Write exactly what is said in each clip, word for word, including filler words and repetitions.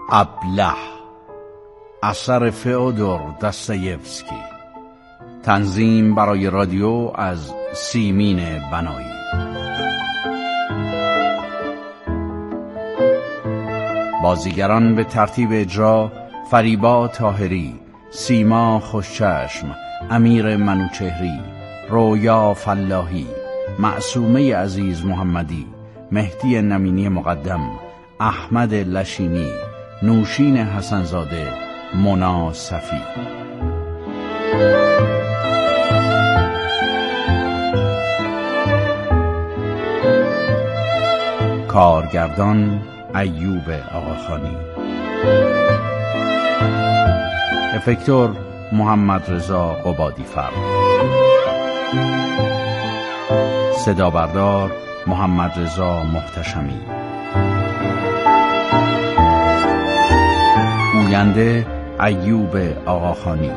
ابله، اثر فئودور داستایوسکی. تنظیم برای رادیو از سیمین بنایی. بازیگران به ترتیب اجرا: فریبا طاهری، سیما خوشچشم، امیر منوچهری، رویا فلاحی، معصومه عزیز محمدی، مهدی نمینی مقدم، احمد لشینی، نوشین حسنزاده، مونا صفی. کارگردان ایوب آقاخانی. افکتور محمد رضا قبادی فرد. صدا بردار محمد رضا محتشمی. گوینده ایوب آقاخانی.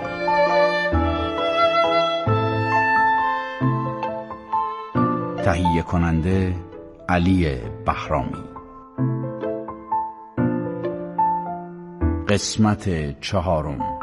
تهیه کننده علی بهرامی. قسمت چهارم.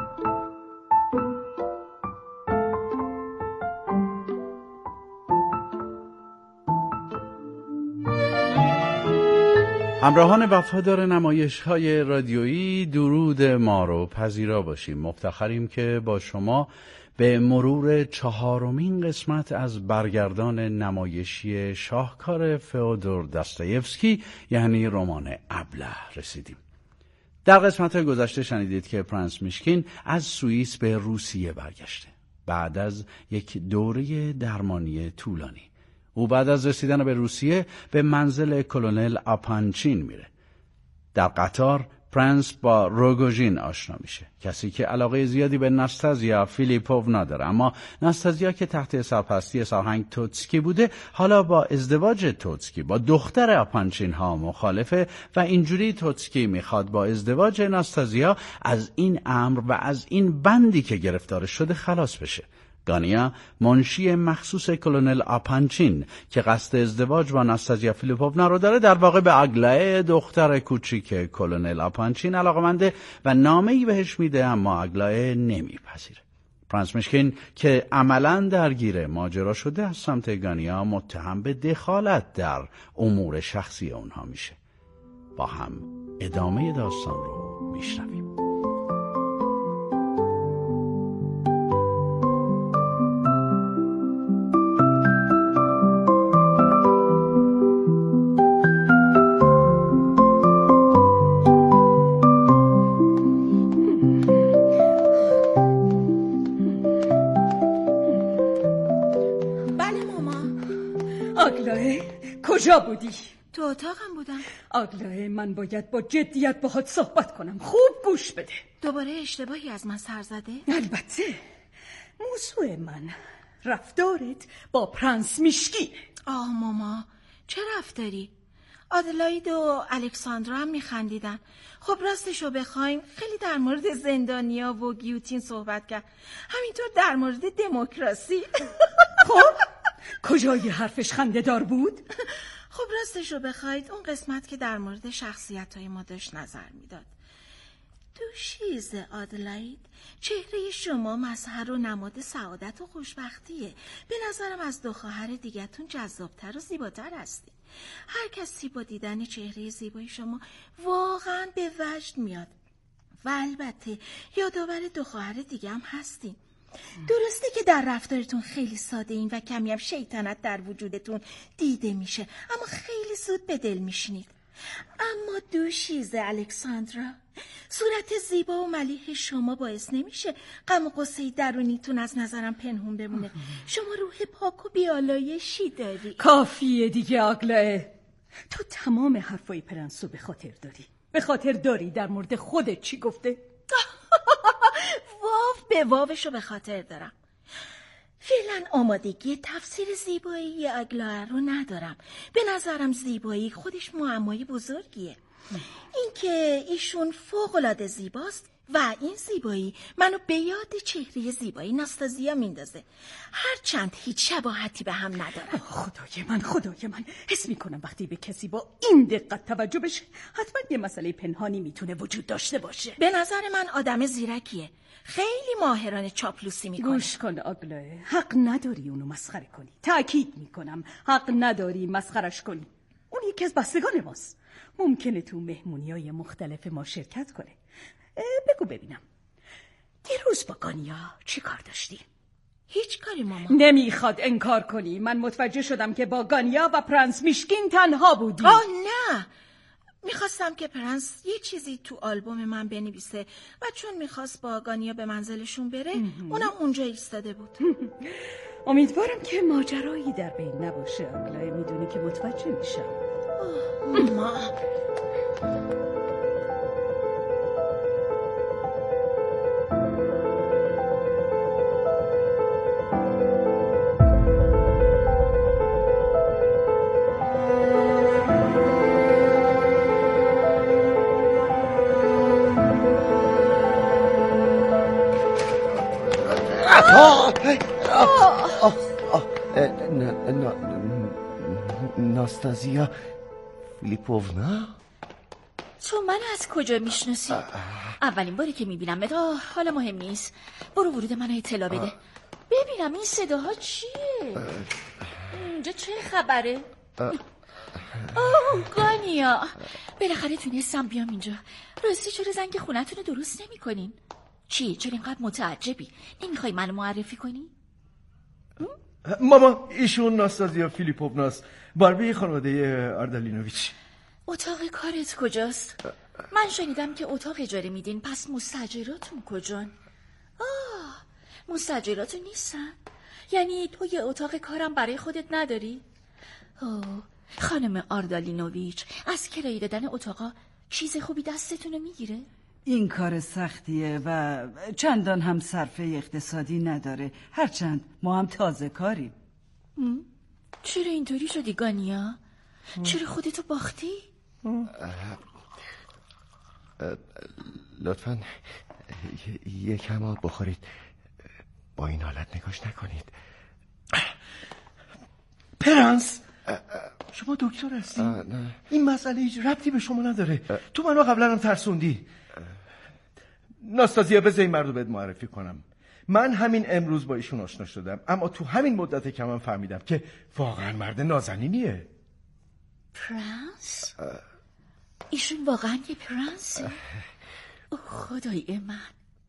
همراهان وفادار نمایش‌های رادیویی، درود ما رو پذیرا باشیم. مفتخریم که با شما به مرور چهارمین قسمت از برگردان نمایشی شاهکار فئودور داستایوسکی یعنی رمان ابله رسیدیم. در قسمت‌های گذشته شنیدید که پرنس میشکین از سوئیس به روسیه برگشته بعد از یک دوره درمانی طولانی. او بعد از رسیدن به روسیه به منزل کلونل آپانچین میره. در قطار پرنس با روگوژین آشنا میشه، کسی که علاقه زیادی به ناستازیا فیلیپوونا داره، اما ناستازیا که تحت سرپرستی سرهنگ توتسکی بوده حالا با ازدواج توتسکی با دختر آپانچین ها مخالفه و اینجوری توتسکی میخواد با ازدواج ناستازیا از این امر و از این بندی که گرفتار شده خلاص بشه. گانیا منشی مخصوص کلونل آپانچین که قصد ازدواج با ناستازیا فیلیپوونا رو داره در واقع به آگلایه دختر کوچیک کلونل آپانچین علاقه‌منده و نامه‌ای بهش میده، اما آگلایه نمیپذیره. پرنس میشکین که عملاً درگیر ماجرا شده از سمت گانیا متهم به دخالت در امور شخصی اونها میشه. با هم ادامه داستان رو میشنویم. کجا بودی؟ تو اتاقم بودم. آگلایه، من باید با جدیت باهات صحبت کنم. خوب گوش بده. دوباره اشتباهی از من سر زده؟ البته. موضوع من رفتارت با پرنس میشکینه. آه ماما، چه رفتاری؟ آدلاید و الکساندرا هم میخندیدن. خب راستشو بخوایم خیلی در مورد زندانیا و گیوتین صحبت کرد، همینطور در مورد دموکراسی. خب کجای حرفش خنده دار بود؟ خب راستشو بخواید اون قسمت که در مورد شخصیت‌های ما داشت نظر میداد. دوشیز آدلاید، چهره شما مظهر و نماد سعادت و خوشبختیه. به نظرم از دو خواهر دیگه‌تون جذابتر و زیباتر هستی. هر کسی با دیدن چهره زیبای شما واقعا به وجد میاد. و البته یادآور دو خواهر دیگه هم هستین. درسته که در رفتارتون خیلی ساده این و کمی هم شیطنت در وجودتون دیده میشه، اما خیلی زود به دل میشینید. اما دوشیز الکساندرا، صورت زیبا و ملیح شما باعث نمیشه غم و غصه درونیتون از نظرم پنهون بمونه. شما روح پاک و بیالایشی داری. کافیه دیگه آگلایه. تو تمام حرفای پرنسو به خاطر داری. به خاطر داری در مورد خودت چی گفته؟ واو به واوشو به خاطر دارم. فعلا آمادگی تفسیر زیبایی آگلایه رو ندارم. به نظرم زیبایی خودش معمای بزرگیه. اینکه ایشون فوق‌العاده زیباست و این زیبایی منو به یاد چهره زیبایی ناستازیا میندازه، هرچند هیچ شباهتی به هم نداره. خدای من خدای من حس میکنم وقتی به کسی با این دقت توجه بشه حتما یه مسئله پنهانی میتونه وجود داشته باشه. به نظر من آدم زیرکیه، خیلی ماهرانه چاپلوسی میکنه. گوش کن آگلاه، حق نداری اونو مسخره کنی. تأکید میکنم حق نداری مسخرش کنی. اون یکی از بستگان ماست، ممکنه تو مهمونی‌های مختلف ما شرکت کنه. بگو ببینم دیروز با گانیا چی کار داشتی؟ هیچ کاری ماما. نمیخواد انکار کنی. من متوجه شدم که با گانیا و پرنس میشکین تنها بودی. آه نه، میخواستم که پرنس یه چیزی تو آلبوم من بنویسه و چون میخواست با گانیا به منزلشون بره اونم اونجا ایستاده بود. امیدوارم که ماجرایی در بین نباشه آگلاه، میدونی که متوجه میشم. ماما ناستازیا فیلیپوونا، تو من از کجا میشناسی؟ اولین باری که میبینم متا، حالا مهم نیست. برو ورود منو اطلاع بده ببینم این صداها چیه. اینجا چه خبره؟ اوه گانیا، بالاخره تونستم بیام اینجا. راستی چرا زنگ خونتون رو درست نمی کنین؟ چی؟ چرا اینقدر متعجبی؟ نمیخوای منو معرفی کنی؟ ماما ایشون ناستازیا فیلیپووناست، باربی خانواده آردالینوویچ. اتاق کارت کجاست؟ من شنیدم که اتاق اجاره میدین، پس مستاجراتون کجان؟ آه مستاجراتون نیستن؟ یعنی تو یه اتاق کارم برای خودت نداری؟ اوه خانم آردالینوویچ، از کرایه دادن اتاقا چیز خوبی دستتونو میگیره؟ این کار سختیه و چندان هم صرفه اقتصادی نداره، هرچند ما هم تازه کاریم. چرا اینطوری شدی گانیا؟ چرا خودتو باختی؟ لطفاً یکم آب بخورید، با این حالت نگاش نکنید. پرنس، شما دکتر هستی؟ این مسئله هیچ ربطی به شما نداره. تو منو قبلا هم ترسوندی. ناستازیا بذار این مردو بهت معرفی کنم. من همین امروز با ایشون آشنا شدم، اما تو همین مدت که من فهمیدم که واقعا مرد نازنینیه. پرنس؟ ایشون واقعا یه پرنسه؟ خدای من،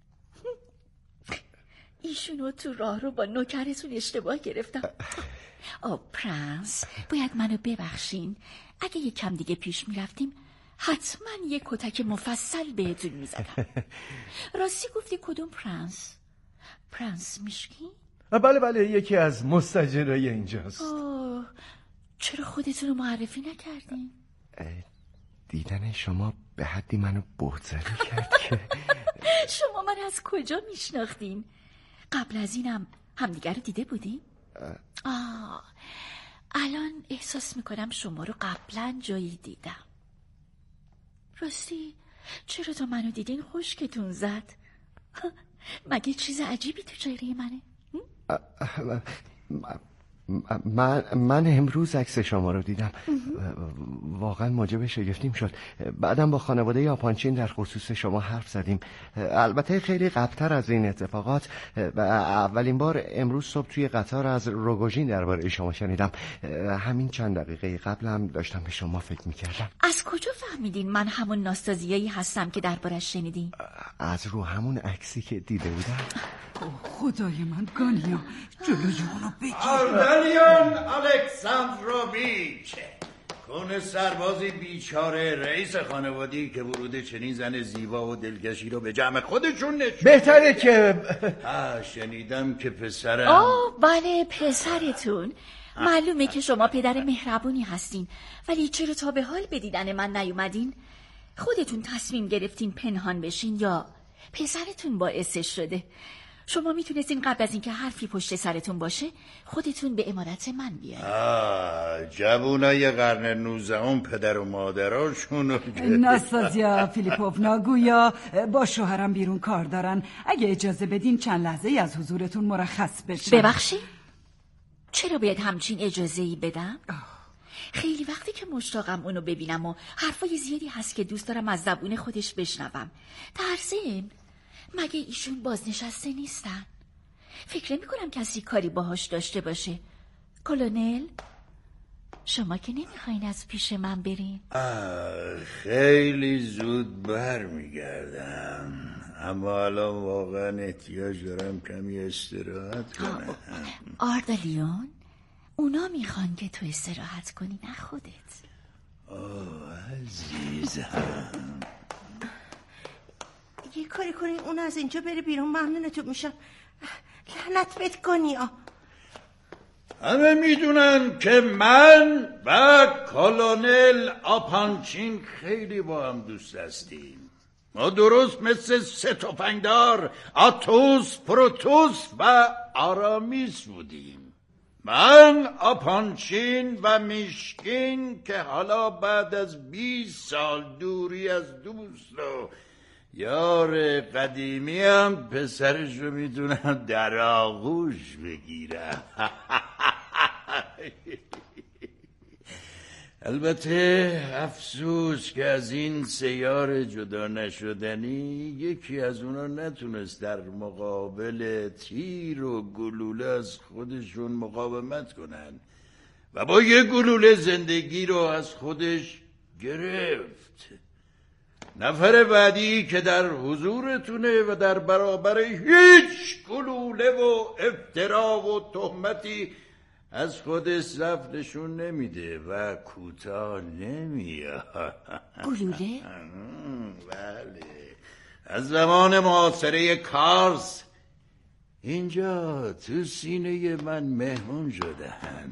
ایشونو تو راه رو با نوکرتون اشتباه گرفتم. آه پرنس، باید منو ببخشین. اگه یک کم دیگه پیش میرفتیم حتما یک کتک مفصل بهتون میزدم. راستی گفتی کدوم پرنس؟ پرنس میشکین؟ بله بله، یکی از مستاجرای اینجاست. آه چرا خودتون رو معرفی نکردین؟ دیدن شما به حدی منو بهت‌زدی کرد که شما من از کجا میشناختین؟ قبل از اینم همدیگر رو دیده بودین؟ آه الان احساس میکنم شما رو قبلا جایی دیدم. راستی چرا تا منو دیدین خشکتون زد؟ مگه چیز عجیبی تو چهره منه؟ من من امروز عکس شما رو دیدم، واقعا موجب شگفتیم شد. بعدم با خانواده یاپانچین در خصوص شما حرف زدیم، البته خیلی قبلتر از این اتفاقات. و اولین بار امروز صبح توی قطار از روگوژین درباره شما شنیدم. همین چند دقیقه قبلم داشتم به شما فکر میکردم. از کجا فهمیدین من همون ناستازیایی هستم که دربارش شنیدین؟ از رو همون عکسی که دیده بودم. خدای من گانیا، جلوی اونو بگیر. آردالیان الکساندروویچ، کون سربازی بیچاره رئیس خانوادی که ورود چنین زن زیبا و دلکشی رو به جمع خودشون نشون بهتره که آه شنیدم که پسرم. آه بله پسرتون. معلومه که شما پدر مهربونی هستین، ولی چرا تا به حال به دیدن من نیومدین؟ خودتون تصمیم گرفتین پنهان بشین یا پسرتون باعثش شده؟ شما میتونستین قبل از اینکه حرفی پشت سرتون باشه خودتون به امارت من بیاین. آه جوونای قرن نوزدهم پدر و مادراشونو ناستازیا فیلیپوونا گویا با شوهرم بیرون کار دارن. اگه اجازه بدین چند لحظه از حضورتون مرخص بشم. ببخشید؟ چرا باید همچین اجازه‌ای بدم؟ خیلی وقتی که مشتاقم اونو ببینم و حرفای زیادی هست که دوست دارم از زبون خودش بشنوم. در ضمن مگه ایشون بازنشسته نیستن؟ فکر نمی کنم کسی کاری باهاش داشته باشه. کلونل شما که نمیخواین از پیش من برین؟ خیلی زود بر میگردم، اما الان واقعا احتیاج دارم کمی استراحت کنم. آردالیون اونا میخوان که تو استراحت کنی، نه خودت. آه عزیزم، یه کاری کنین اون از اینجا بره بیرون، ممنونتون میشم. لعنت بهت گونیا. همه میدونن که من و کلونل آپانچین خیلی با هم دوست هستیم. ما درست مثل سه تفنگدار آتوس، پروتوس و آرامیس بودیم. من آپانچین و میشکین که حالا بعد از بیست سال دوری از دوست و یار قدیمی هم پسرش رو میتونم در آغوش بگیرم. البته افسوس که از این سیار جدا نشدنی یکی از اونا نتونست در مقابل تیر و گلوله از خودشون مقاومت کنن و با یه گلوله زندگی رو از خودش گرفت. نفر بعدی که در حضورتونه و در برابر هیچ گلوله و افترا و تهمتی از خودش ضعف نشون نمیده و کوتاه نمیاد. گلوله؟ بله، از زمان محاصره کارز اینجا تو سینه من مهمون شدن.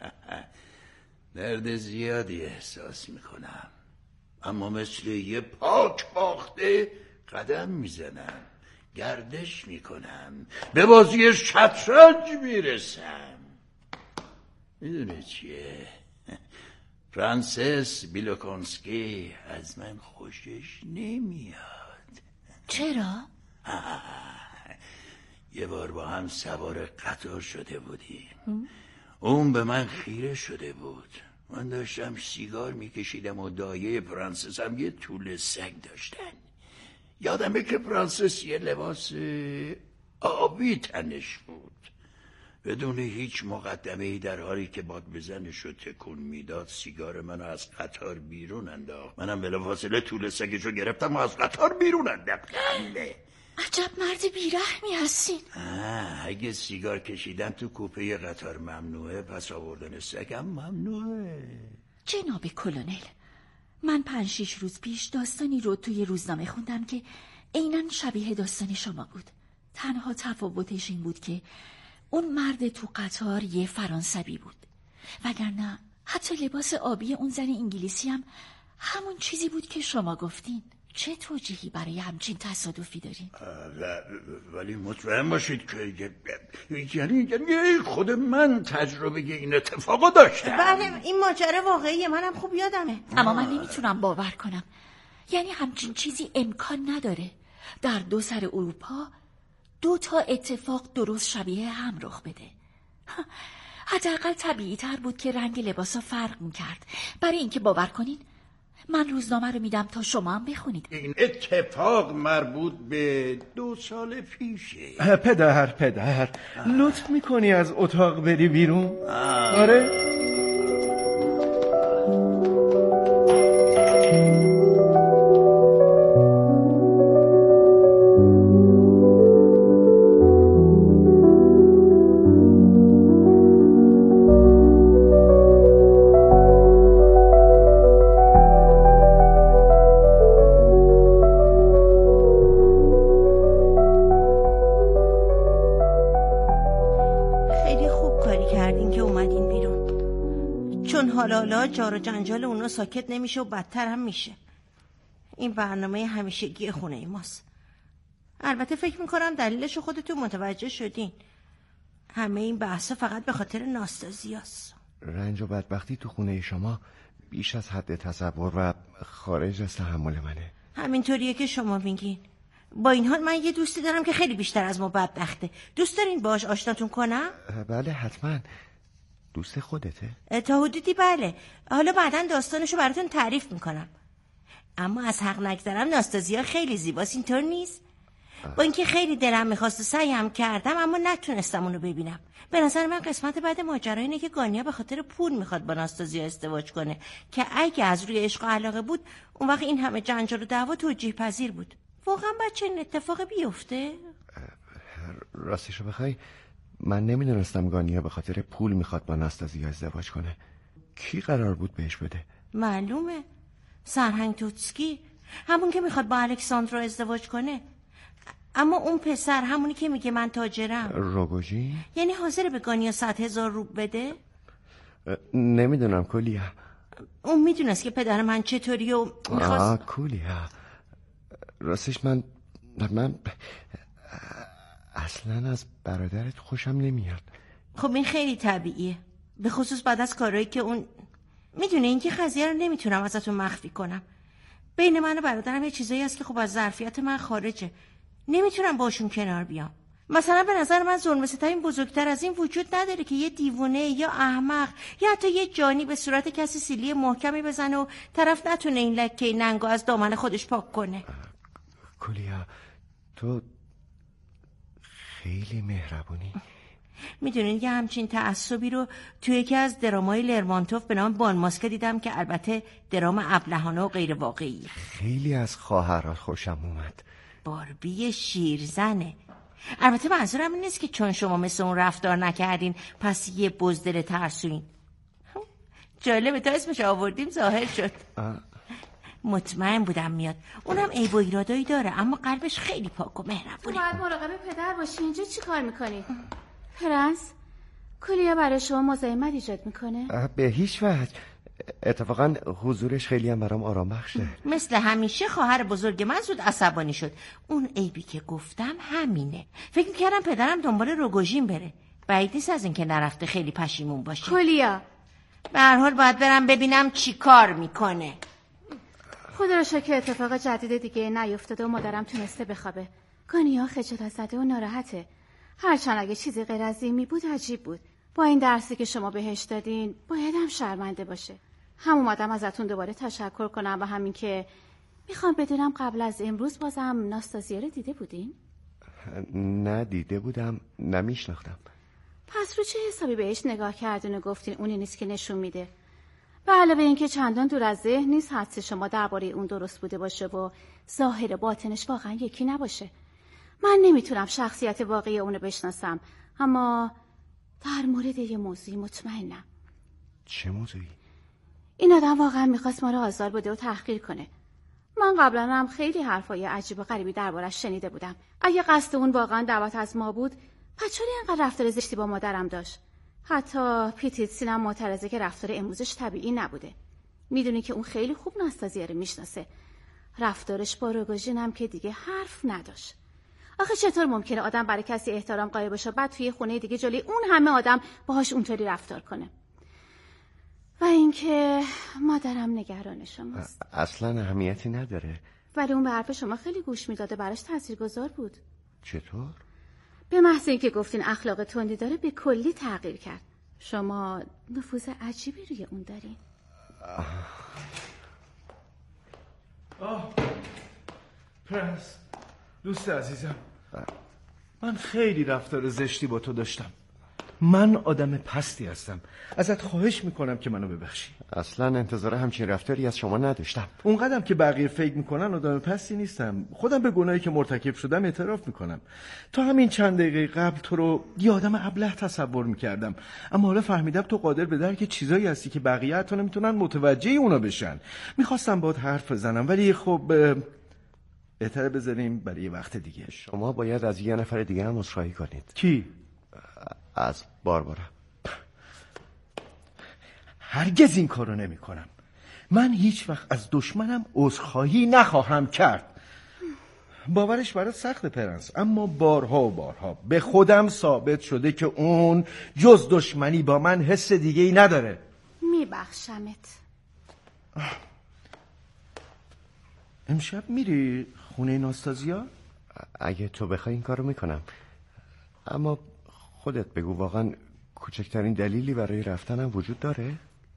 درد زیادی احساس میکنم، اما مثل یه پاک باخته قدم میزنم، گردش میکنم، به بازی شطرنج میرسم. میدونه چیه؟ فرانسیس بیلوکونسکی از من خوشش نمیاد. چرا؟ یه بار با هم سوار قطار شده بودیم. اون به من خیره شده بود. من داشتم سیگار میکشیدم و دایه فرانسیس هم یه طول سگ داشتن. یادمه که فرانسیس یه لباس آبی تنش بود. بدون هیچ مقدمه‌ای در حالی که باد بزنش رو تکون میداد سیگار منو از قطار بیرون انداخت. منم بلافاصله طول سگشو گرفتم و از قطار بیرون انداختم. عجب مرد بیرحمی هستین. اگه سیگار کشیدن تو کوپه قطار ممنوعه، پس آوردن سگم ممنوعه. جناب کلونل، من پنج شیش روز پیش داستانی رو توی روزنامه خوندم که عیناً شبیه داستان شما بود. تنها تفاوتش این بود که اون مرد تو قطار یه فرانسوی بود، وگرنه حتی لباس آبی اون زن انگلیسی هم همون چیزی بود که شما گفتین. چه توجیهی برای همچین تصادفی دارین؟ ولی مطمئن باشید که یعنی یعنی خود من تجربه این اتفاقو داشتم. بله، این ماجرا واقعیه، منم خوب یادمه. اما من نمیتونم باور کنم، یعنی همچین چیزی امکان نداره در دو سر اروپا دو تا اتفاق درست شبیه هم رخ بده. حداقل طبیعی تر بود که رنگ لباسا فرق میکرد. برای اینکه باور کنین من روزنامه رو میدم تا شما هم بخونید. این اتفاق مربوط به دو سال پیشه. پدر پدر لطف میکنی از اتاق بری بیرون؟ آره؟ حالا جار و جنجال اونا ساکت نمیشه و بدتر هم میشه. این برنامه همیشگی خونه ماست. البته فکر میکنم دلیلشو خودتون متوجه شدین. همه این بحثا فقط به خاطر ناستازیاست. رنج و بدبختی تو خونه شما بیش از حد تصور و خارج از تحمل منه. همینطوریه که شما میگین. با این حال من یه دوستی دارم که خیلی بیشتر از ما بدبخته. دوست دارین باهاش آشناتون کنم؟ بله حتما. دوست خودته؟ تا حدودی بله. حالا بعداً داستانشو براتون تعریف میکنم. اما از حق نگذرم ناستازیا خیلی زیباست، اینطور نیست؟ با اینکه خیلی دلم میخواست و سعیم کردم اما نتونستم اونو ببینم. به نظر من قسمت بعد ماجرا اینه که گانیا به خاطر پول میخواد با ناستازیا ازدواج کنه که اگه از روی عشق و علاقه بود اون وقت این همه جنجال و دعوا توجیه پذیر بود. واقعا بچه این اتفاق بیفته؟ راستشو بخوای من نمیدونستم گانیا به خاطر پول میخواد با ناستازیا ازدواج کنه. کی قرار بود بهش بده؟ معلومه، سرهنگ توتسکی، همون که میخواد با الکساندرا ازدواج کنه. اما اون پسر همونی که میگه من تاجرم، روگوژین، یعنی حاضر به گانیا صد هزار روب بده؟ نمیدونم کولیا. اون میدونست که پدر من چطوری و میخواست. آه کولیا، راستش من من اصلا از برادرت خوشم نمیاد. خب این خیلی طبیعیه، به خصوص بعد از کارهایی که اون میدونه. این که قضیه رو نمیتونم ازتون مخفی کنم. بین من و برادرم یه چیزایی هست که خب از ظرفیت من خارجه، نمیتونم باشون کنار بیام. مثلا به نظر من ظلم ستمی بزرگتر از این وجود نداره که یه دیوونه یا احمق یا حتی یه جانی به صورت کسی سیلی محکمی بزنه و طرف نتونه این لکه ننگو از دامن خودش پاک کنه. کولیا تو خیلی مهربونی. میدونین یه همچین تعصبی رو توی یکی از درامای لرمانتوف به نام بان ماسکه دیدم که البته درام ابلهانه و غیر واقعی. خیلی از خواهرات خوشم اومد. باربی شیرزنه. البته منظورم این نیست که چون شما مثل اون رفتار نکردین پس یه بزدل ترسوین. جالبه تا اسمش آوردیم ظاهر شد. آه. مطمئن بودم میاد. اونم عیب و ایرادایی داره اما قلبش خیلی پاک و مهربونه. تو باید مراقب پدر باشی. اینجا چی کار میکنی؟ پرنس، کولیا برای شما مزاحمت ایجاد میکنه؟ به هیچ وجه. اتفاقا حضورش خیلی هم برام آرام بخشه. مثل همیشه خواهر بزرگ من زود عصبانی شد. اون عیبی که گفتم همینه. فکر میکردم پدرم دنبال روگوژین بره. بعید نیست از اینکه نرفته خیلی پشیمون باشه. کولیا، به هر حال باید برم ببینم چی کار میکنه. خدا رو شکر اتفاق جدید دیگه نیفتاده و مادرم تونسته بخوابه. گانیا خجالت زده و ناراحته. هرچند اگه چیزی غیر از این می بود عجیب بود. با این درسی که شما بهش دادین باید هم شرمنده باشه. هم اومدم ازتون دوباره تشکر کنم و همین که میخوام بدونم قبل از امروز بازم ناستازیا رو دیده بودین؟ نه دیده بودم، نمیشناختم. پس رو چه حسابی بهش نگاه کردین و گفتین اونی نیست که نشون میده؟ به علاوه اینکه چندان دور از ذهن نیست حدس شما درباره اون درست بوده باشه و ظاهر باطنش واقعا یکی نباشه. من نمیتونم شخصیت واقعی اونو بشناسم، اما در مورد یه موضوعی مطمئنم. چه موضوعی؟ این آدم واقعا میخواست ما رو آزار بده و تحقیر کنه. من قبلا هم خیلی حرفای عجیب و غریبی دربارش شنیده بودم. اگه قصد اون واقعا دعوت از ما بود، پس چرا اینقدر رفتار زشتی با مادرم داشت؟ حتی پیتیتسین هم معترضه که رفتار امروزش طبیعی نبوده. میدونی که اون خیلی خوب ناستازیا رو میشناسه. رفتارش با روگوژین هم که دیگه حرف نداشت. آخه چطور ممکنه آدم برای کسی احترام قائل باشه بعد توی خونه دیگه جلوی اون همه آدم باهاش اونطوری رفتار کنه؟ و اینکه مادرم نگران شماست. اصلا اهمیتی نداره. ولی اون به حرف شما خیلی گوش میداده، براش تاثیرگذار بود. چطور؟ به محض اینکه گفتین اخلاق تندی داره به کلی تغییر کرد. شما نفوذ عجیبی روی اون دارین. آه پرنس، دوست عزیزم، من خیلی رفتار زشتی با تو داشتم. من آدم پستی هستم. ازت خواهش میکنم که منو ببخشی. اصلا انتظار همچین رفتاری از شما نداشتم. اونقدرم که بقیه فکر میکنن آدم پستی نیستم. خودم به گناهی که مرتکب شدم اعتراف میکنم. تا همین چند دقیقه قبل تو رو یه آدم ابله تصور میکردم، اما حالا فهمیدم تو قادر به درک چیزایی هستی که بقیه حتی نمیتونن متوجه اونا بشن. میخواستم باهات حرف بزنم ولی خب بهتره بذاریم برای وقت دیگه. شما باید از یه نفر دیگه هم عذرخواهی کنید. کی؟ از باربارا. هرگز این کارو نمی کنم. من هیچ وقت از دشمنم عذرخواهی نخواهم کرد. باورش برات سخته پرنس، اما بارها و بارها به خودم ثابت شده که اون جز دشمنی با من حس دیگه ای نداره. میبخشمت. امشب میری خونه ناستازیا؟ اگه تو بخوای این کارو میکنم، اما خودت بگو واقعا کوچکترین دلیلی برای رفتنم وجود داره؟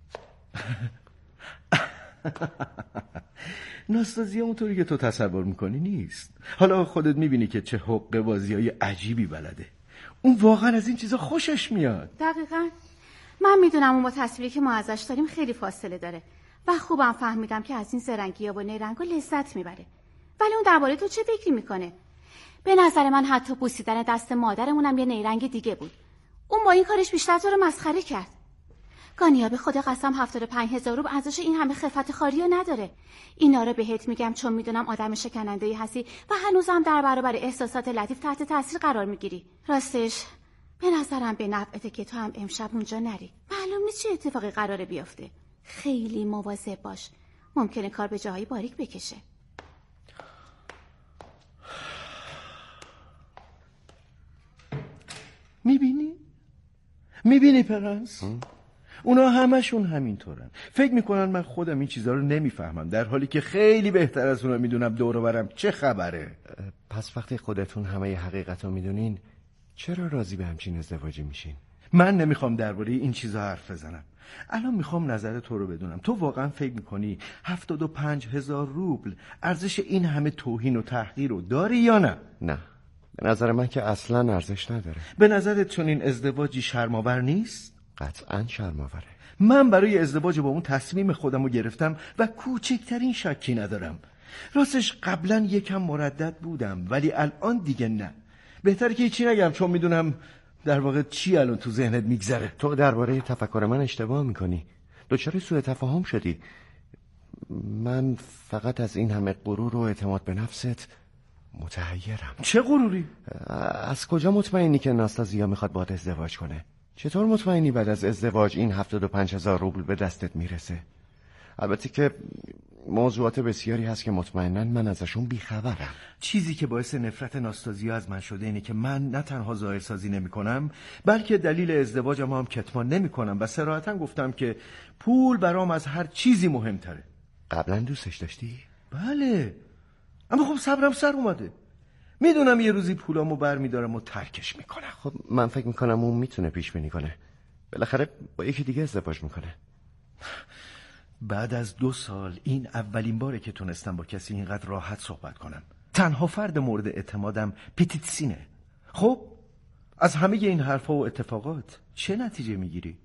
ناستازیا اونطوری که تو تصور میکنی نیست. حالا خودت میبینی که چه حقه بازیای عجیبی بلده. اون واقعا از این چیزا خوشش میاد. دقیقاً. من میدونم اون با تصویری که ما ازش داریم خیلی فاصله داره و خوبم فهمیدم که از این زرنگی با نیرنگا لذت میبره. ولی اون درباره تو چه فکری میکنه؟ به نظر من حتی بوسیدن دست مادرمونم یه نیرنگ دیگه بود. اون با این کارش بیشتر تو رو مسخره کرد. گانیا به خدا قسم هفتاد و پنج هزار روب ارزش این همه خفت خاری رو نداره. اینا رو بهت میگم چون میدونم آدم شکننده‌ای هستی و هنوزم در برابر احساسات لطیف تحت تاثیر قرار میگیری. راستش به نظرم به نفعته که تو هم امشب اونجا نری. معلوم نیست چه اتفاقی قراره بیفته. خیلی مواظب باش. ممکنه کار به جاهای باریک بکشه. میبینی؟ میبینی پرنس؟ اونا همشون همینطورن. فکر میکنن من خودم این چیزا رو نمیفهمم، در حالی که خیلی بهتر از اونا میدونم دور و برم چه خبره. پس وقتی خودتون همه حقیقت رو میدونین چرا راضی به همچین ازدواجی میشین؟ من نمیخوام درباره این چیزا حرف بزنم. الان میخوام نظر تو رو بدونم. تو واقعا فکر میکنی هفتاد و پنج هزار روبل ارزش این همه توهین و تحقیر رو داری یا نه؟ نه، به نظر من که اصلا ارزش نداره. به نظرت چون این ازدواجی شرم‌آور نیست؟ قطعا شرم‌آوره. من برای ازدواج با اون تصمیم خودم رو گرفتم و کوچکترین شکی ندارم. راستش قبلا یکم مردد بودم ولی الان دیگه نه. بهتره که هیچی نگم چون میدونم در واقع چی الان تو ذهنت میگذره. تو درباره تفکر من اشتباه میکنی. دچار سوء تفاهم شدی. من فقط از این همه غرور و اعتماد به نفست متحیرم. چه غروری؟ از کجا مطمئنی که ناستازیا میخواد باهات ازدواج کنه؟ چطور مطمئنی بعد از ازدواج این هفتاد و پنج هزار روبل به دستت میرسه؟ البته که موضوعات بسیاری هست که مطمئناً من ازشون بیخبرم. چیزی که باعث نفرت ناستازیا از من شده اینه که من نه تنها ظاهرسازی نمی کنم بلکه دلیل ازدواجم هم کتمان نمی کنم و صراحتاً گفتم که پول برام از هر چیزی مهمتره. قبلا دوستش داشتی؟ بله، اما خب صبرم سر اومده. میدونم یه روزی پولامو بر میدارم و ترکش میکنم. خب من فکر میکنم اون میتونه پیش بینی کنه. بالاخره با یکی دیگه ازدواج میکنه. بعد از دو سال این اولین باره که تونستم با کسی اینقدر راحت صحبت کنم. تنها فرد مورد اعتمادم پتیتسینه. خب از همه این حرفا و اتفاقات چه نتیجه میگیری؟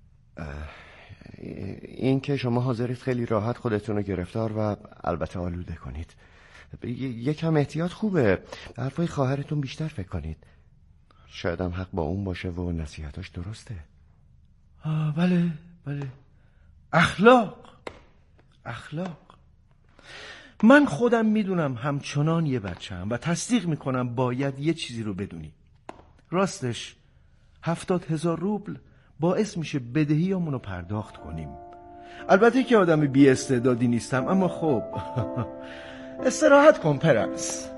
این که شما حاضرید خیلی راحت خودتون رو گرفتار و البته آلوده کنید. یکم احتیاط خوبه. به حرفای خواهرتون بیشتر فکر کنید. شاید هم حق با اون باشه و نصیحتاش درسته. آه بله بله. اخلاق اخلاق. من خودم میدونم همچنان یه بچه‌ام و تصدیق میکنم باید یه چیزی رو بدونی. راستش هفتاد هزار روبل باعث میشه بدهیامون رو پرداخت کنیم. البته که آدم بی استعدادی نیستم اما خب استراحت کن پرنس.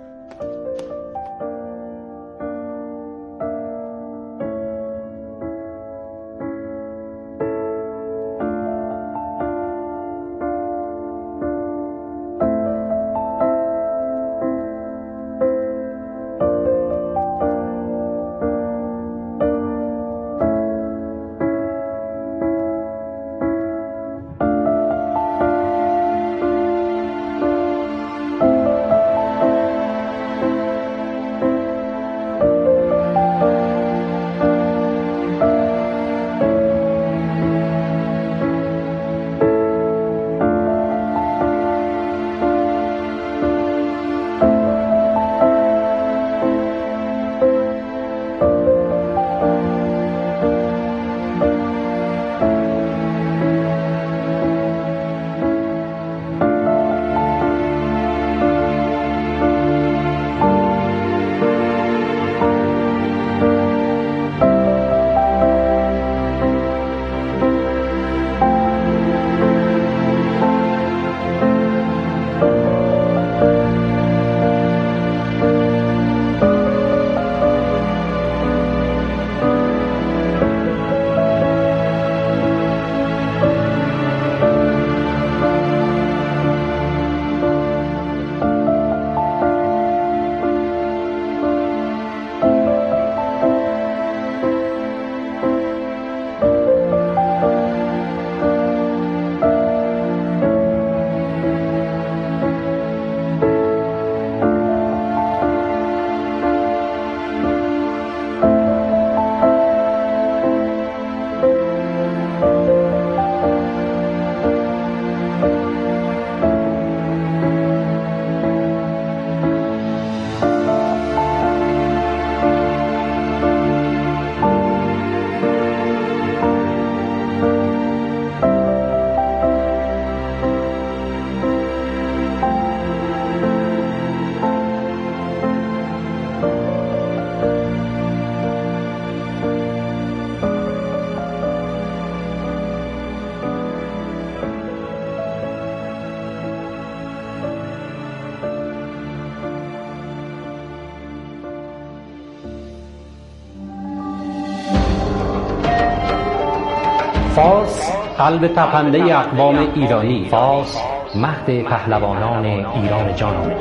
فارس قلب تپنده اقوام ایرانی، فارس مهد پهلوانان ایران جان.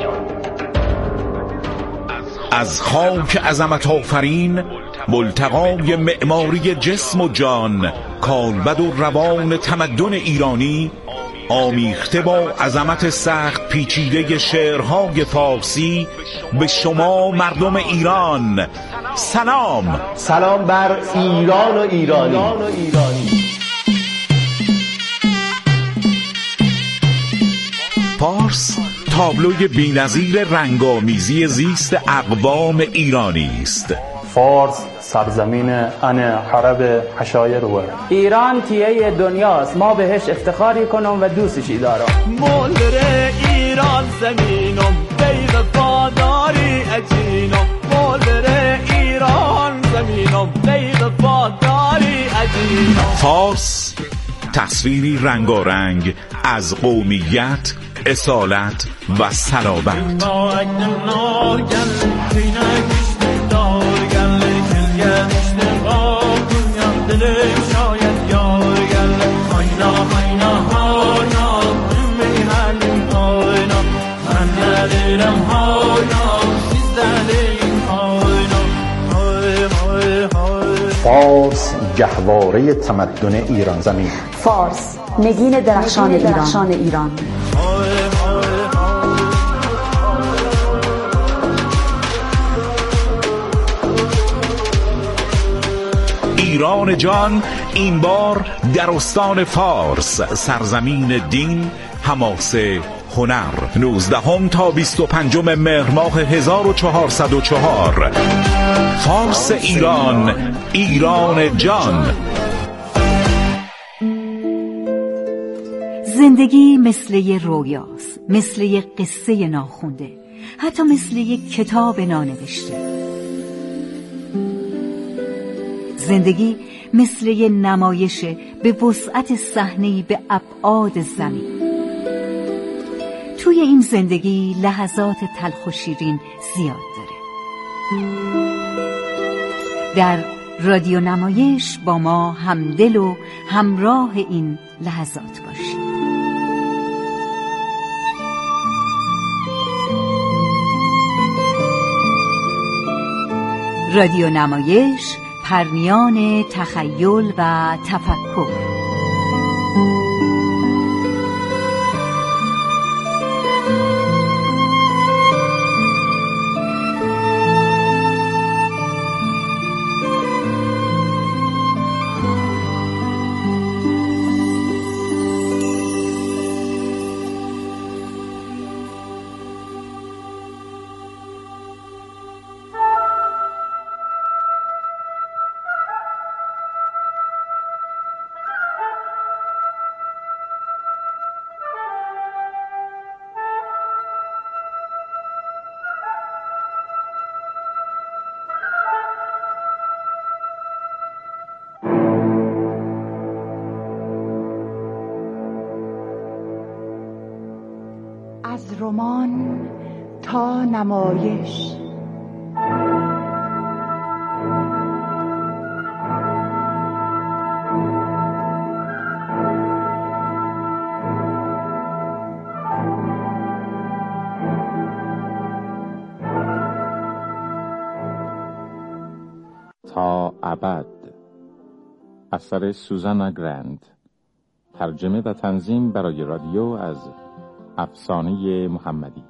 از خاک عظمت آفرین، ملتقای معماری جسم و جان، کالبد و روان تمدن ایرانی، آمیخته با عظمت سخت پیچیده شعرهای فارسی، به شما مردم ایران سلام. سلام بر ایران و ایرانی. فارس تابلوی بی‌نظیر رنگامیزی زیست اقوام ایرانی است. فارس سرزمین ان حرب حشایر و ایران تیه دنیاست، ما بهش افتخاری کنم و دوستشی دارم. مولر ایران زمینم بیغ پاداری اجینم، مولر ایران زمینم بیغ پاداری اجینم. فارس تصویری رنگارنگ از قومیت، اصالت و صلابت. فارس گهواره تمدن ایران زمین. فارس نگین درخشان درخشان ایران. ایران جان این بار در استان فارس، سرزمین دین، حماسه، هنر. نوزدهم تا بیست و پنجم مهر ماه هزار و چهارصد و چهار. فارس ایران، ایران جان. زندگی مثل یه رویاست، مثل یه قصه ناخونده، حتی مثل یه کتاب نانوشته. زندگی مثل یه نمایش به وسعت صحنه‌ای به ابعاد زمین. توی این زندگی لحظات تلخ و شیرین زیاد داره. در رادیو نمایش با ما همدل و همراه این لحظات باشید. رادیو نمایش، پرنیان تخیل و تفکر. از رمان تا نمایش، تا ابد، اثر سوزانا گرند، ترجمه و تنظیم برای رادیو از افسانه محمدی.